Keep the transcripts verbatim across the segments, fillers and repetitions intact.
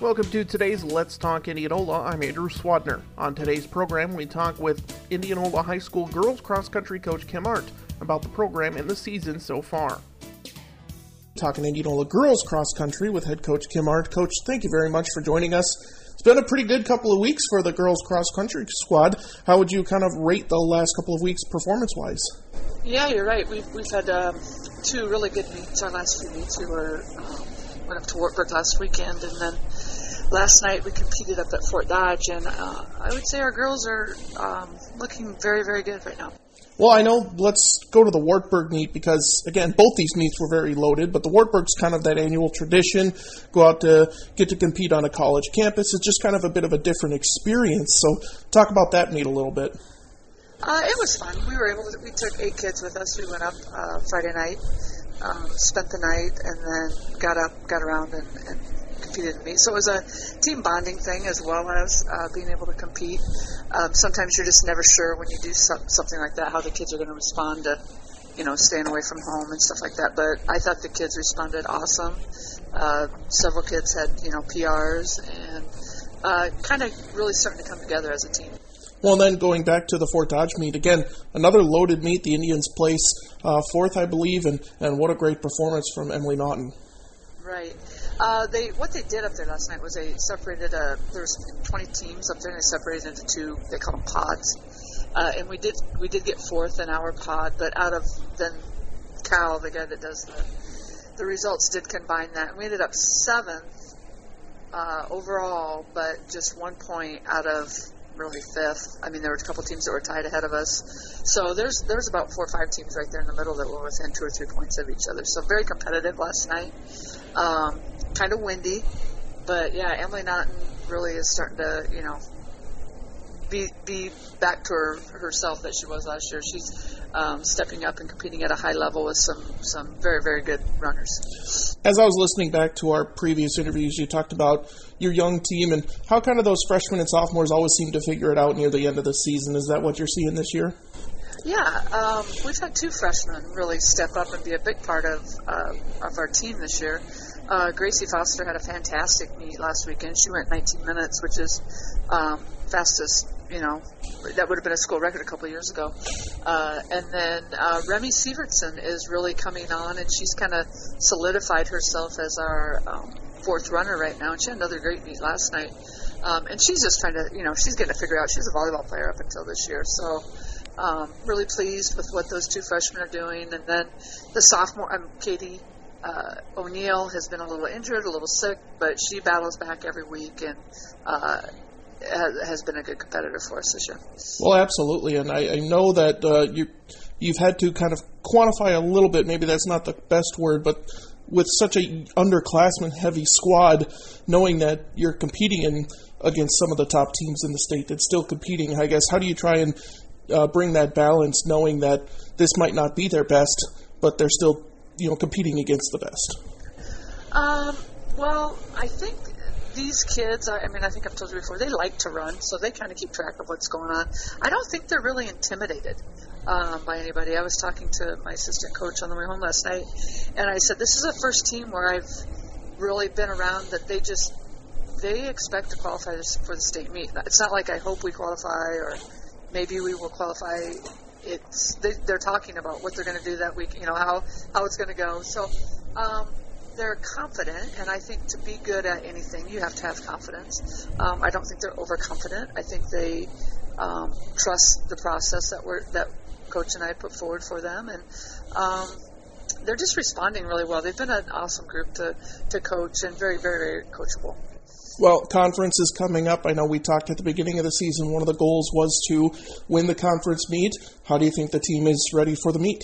Welcome to today's Let's Talk Indianola. I'm Andrew Swadner. On today's program, we talk with Indianola High School girls cross-country coach Kim Art about the program and the season so far. Talking Indianola girls cross-country with head coach Kim Art. Coach, thank you very much for joining us. It's been a pretty good couple of weeks for the girls cross-country squad. How would you kind of rate the last couple of weeks performance-wise? Yeah, you're right. We've we've had um, two really good meets. Our last few meets, we were um, went up to Wartburg last weekend, and then last night we competed up at Fort Dodge, and uh, I would say our girls are um, looking very, very good right now. Well, I know, let's go to the Wartburg meet because, again, both these meets were very loaded, but the Wartburg's kind of that annual tradition, go out to get to compete on a college campus. It's just kind of a bit of a different experience, so talk about that meet a little bit. Uh, it was fun. We were able to, we took eight kids with us. We went up uh, Friday night, um, spent the night, and then got up, got around, and, and competed in meet. So it was a team bonding thing as well as uh, being able to compete. Um, sometimes you're just never sure when you do some, something like that how the kids are going to respond to, you know, staying away from home and stuff like that. But I thought the kids responded awesome. Uh, several kids had, you know, P Rs and uh, kind of really starting to come together as a team. Well, and then going back to the Fort Dodge meet, again, another loaded meet. The Indians place uh, fourth, I believe, and, and what a great performance from Emily Naughton. Right. Uh, they what they did up there last night was they separated. A, there was twenty teams up there, and they separated into two. They call them pods. Uh, and we did we did get fourth in our pod, but out of then Cal, the guy that does the the results, did combine that, and we ended up seventh uh, overall, but just one point out of really fifth. I mean, there were a couple teams that were tied ahead of us. So there's there's about four or five teams right there in the middle that were within two or three points of each other. So very competitive last night. Um, kind of windy, but yeah, Emily Naughton really is starting to, you know, be be back to her herself that she was last year. She's um, stepping up and competing at a high level with some, some very, very good runners. As I was listening back to our previous interviews, you talked about your young team and how kind of those freshmen and sophomores always seem to figure it out near the end of the season. Is that what you're seeing this year? Yeah, um, we've had two freshmen really step up and be a big part of uh, of our team this year. Uh, Gracie Foster had a fantastic meet last weekend. She went nineteen minutes, which is um, fastest, you know, that would have been a school record a couple of years ago. Uh, and then uh, Remy Sievertson is really coming on, and she's kind of solidified herself as our um, fourth runner right now. And she had another great meet last night. Um, and she's just trying to, you know, she's getting to figure out. She was a volleyball player up until this year, so um, really pleased with what those two freshmen are doing. And then the sophomore, um, Katie Uh, O'Neill has been a little injured, a little sick, but she battles back every week and uh, has been a good competitor for us this year. Well, absolutely, and I, I know that uh, you, you've had to kind of quantify a little bit, maybe that's not the best word, but with such a underclassmen-heavy squad, knowing that you're competing in against some of the top teams in the state that's still competing, I guess, how do you try and uh, bring that balance, knowing that this might not be their best, but they're still, you know, competing against the best? Um, well, I think these kids, I, I mean, I think I've told you before, they like to run, so they kind of keep track of what's going on. I don't think they're really intimidated um, by anybody. I was talking to my assistant coach on the way home last night, and I said, this is the first team where I've really been around that they just, they expect to qualify for the state meet. It's not like I hope we qualify or maybe we will qualify. It's they, they're talking about what they're going to do that week, you know, how, how it's going to go. So um, they're confident, and I think to be good at anything, you have to have confidence. Um, I don't think they're overconfident. I think they um, trust the process that we're that Coach and I put forward for them, and um, they're just responding really well. They've been an awesome group to, to coach and very, very, very coachable. Well, conference is coming up. I know we talked at the beginning of the season. One of the goals was to win the conference meet. How do you think the team is ready for the meet?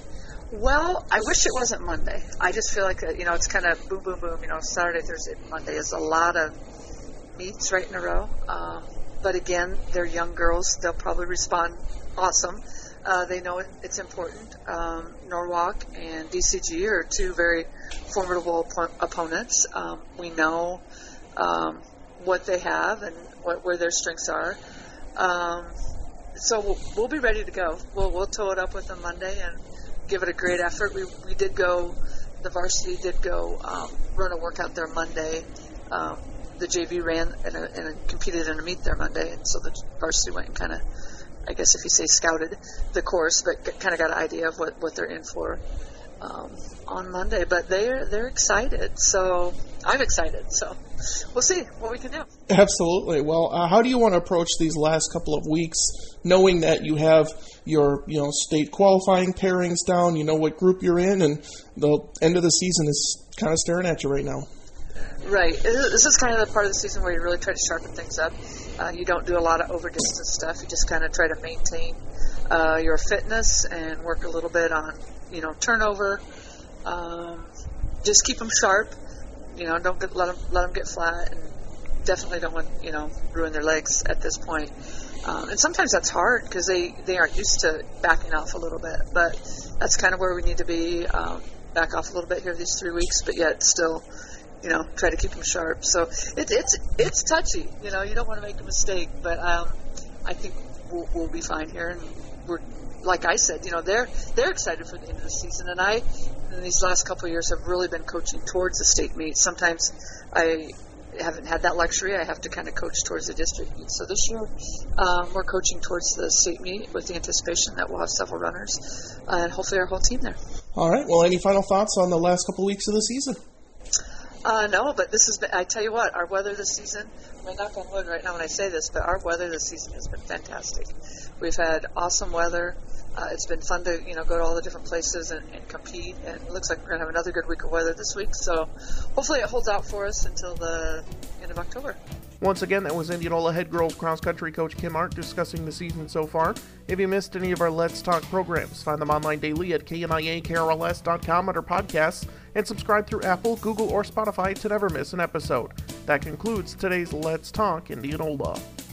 Well, I wish it wasn't Monday. I just feel like, you know, it's kind of boom, boom, boom. You know, Saturday, Thursday, Monday is a lot of meets right in a row. Um, but again, they're young girls. They'll probably respond awesome. Uh, they know it, it's important. Um, Norwalk and D C G are two very formidable op- opponents. Um, we know Um, what they have and what, where their strengths are. Um, so we'll, we'll be ready to go. We'll, we'll tow it up with them Monday and give it a great effort. We we did go, the varsity did go um, run a workout there Monday. Um, the J V ran and, a, and competed in a meet there Monday, and so the varsity went and kind of, I guess if you say scouted the course, but kind of got an idea of what, what they're in for um, on Monday. But they're they're excited, so I'm excited. So we'll see what we can do. Absolutely. Well, uh, how do you want to approach these last couple of weeks, knowing that you have your you know state qualifying pairings down, you know what group you're in, and the end of the season is kind of staring at you right now? Right. This is kind of the part of the season where you really try to sharpen things up. Uh, you don't do a lot of over-distance stuff. You just kind of try to maintain uh, your fitness and work a little bit on, you know, turnover. Um, just keep them sharp. You know, don't get, let them let them get flat, and definitely don't want you know ruin their legs at this point. Um, and sometimes that's hard because they, they aren't used to backing off a little bit. But that's kind of where we need to be. Um, back off a little bit here these three weeks, but yet still, you know, try to keep them sharp. So it, it's it's touchy. You know, you don't want to make a mistake, but um, I think we'll, we'll be fine here. And we're, like I said, you know, they're they're excited for the end of the season. And I, in these last couple of years, have really been coaching towards the state meet. Sometimes I haven't had that luxury. I have to kind of coach towards the district meet. So this year, um, we're coaching towards the state meet with the anticipation that we'll have several runners uh, and hopefully our whole team there. All right. Well, any final thoughts on the last couple of weeks of the season? Uh, no, but this has been, I tell you what, our weather this season, I mean, knock on wood right now when I say this, but our weather this season has been fantastic. We've had awesome weather. Uh, it's been fun to, you know, go to all the different places and, and compete, and it looks like we're going to have another good week of weather this week, so hopefully it holds out for us until the end of October. Once again, that was Indianola head girls cross country coach Kim Art discussing the season so far. If you missed any of our Let's Talk programs, find them online daily at K N I A K R L S dot com under podcasts, and subscribe through Apple, Google, or Spotify to never miss an episode. That concludes today's Let's Talk Indianola.